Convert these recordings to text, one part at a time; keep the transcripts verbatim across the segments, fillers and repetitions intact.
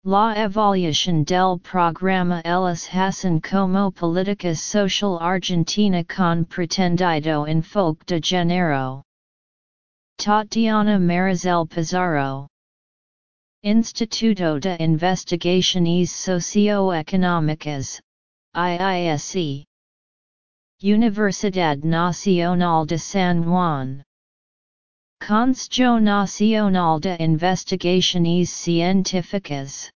La evaluación del programa Ellis Hassan como políticas social argentina con pretendido enfoque de género. Tatiana Marizel Pizarro. Instituto de Investigaciones Socioeconómicas, I I S E. Universidad Nacional de San Juan. Consejo Nacional de Investigaciones Científicas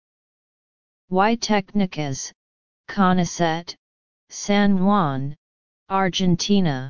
y Técnicas, CONICET, San Juan, Argentina.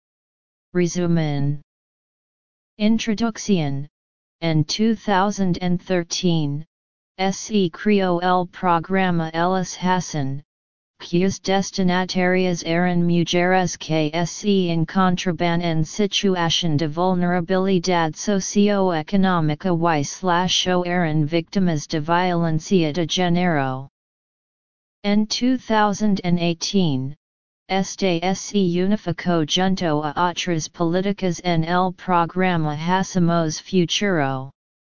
Resumen. Introducción. En dos mil trece, se creó el programa Ellis Hassan, cuyas destinatarias eran mujeres que se encontraban en situación de vulnerabilidad socioeconómica y slash o eran víctimas de violencia de género. En dos mil dieciocho, este se unificó junto a otras políticas en el programa Hacemos Futuro.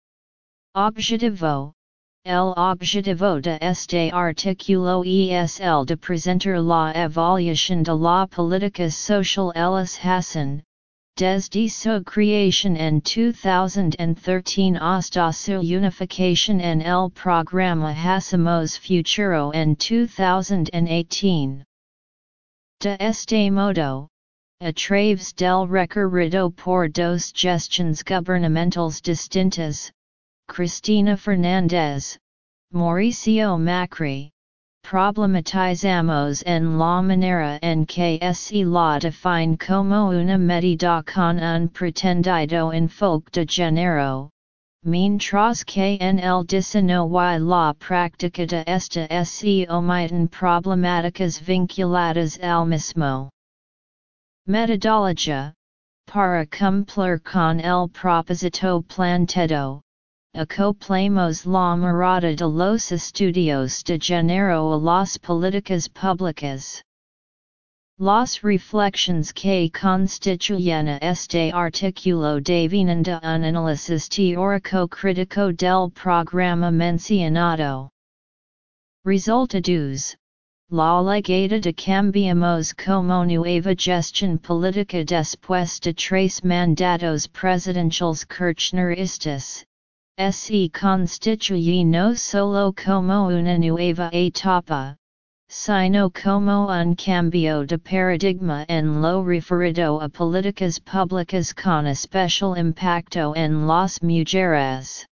Objetivo. El objetivo de este artículo es el de presentar la evaluación de la política social Ellis Hassan, desde su creación en dos mil trece hasta su unificación en el programa Hacemos Futuro en dos mil dieciocho. De este modo, a través del recorrido por dos gestiones gubernamentales distintas, Cristina Fernández, Mauricio Macri, problematizamos en la manera en que se la define como una medida con un pretendido enfoque de género, mientras que en el diseño y la práctica de esta se omiten problemáticas vinculadas al mismo. Metodología. Para cumplir con el propósito planteado, acoplemos la mirada de los estudios de género a las políticas públicas. Las reflexiones que constituyen a este artículo devienen de un análisis teórico crítico del programa mencionado. Resultados. La legada de Cambiemos como nueva gestión política después de tres mandatos presidenciales kirchneristas, se constituye no solo como una nueva etapa, sino como un cambio de paradigma en lo referido a políticas públicas con especial impacto en las mujeres.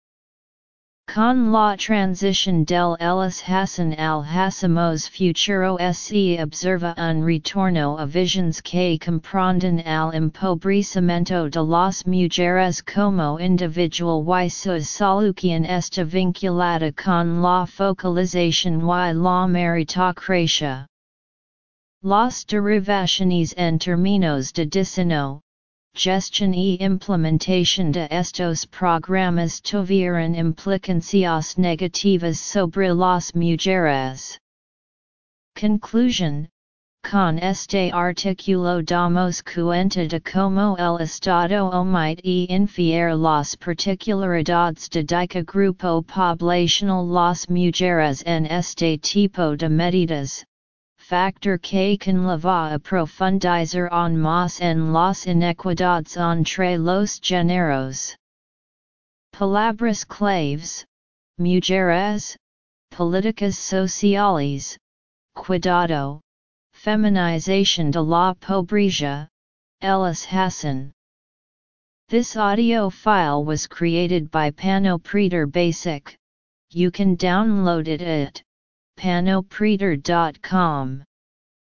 Con la transición del Ellis Hassan al Hacemos Futuro se observa un retorno a visiones que comprenden al empobrecimiento de las mujeres como individual y su solución está vinculada con la focalización y la meritocracia. Las derivaciones en términos de diseño, gestión y implementación de estos programas tuvieron implicancias negativas sobre las mujeres. Conclusión. Con este artículo damos cuenta de cómo el Estado omite e infiere las particularidades de cada grupo poblacional las mujeres en este tipo de medidas, factor que conlleva a profundizar aún más en las inequidades entre los géneros. Palabras claves: mujeres, políticas sociales, cuidado, feminización de la pobreza, Ellis Hassan. This audio file was created by Panopreter Basic. You can download it at panopreter dot com.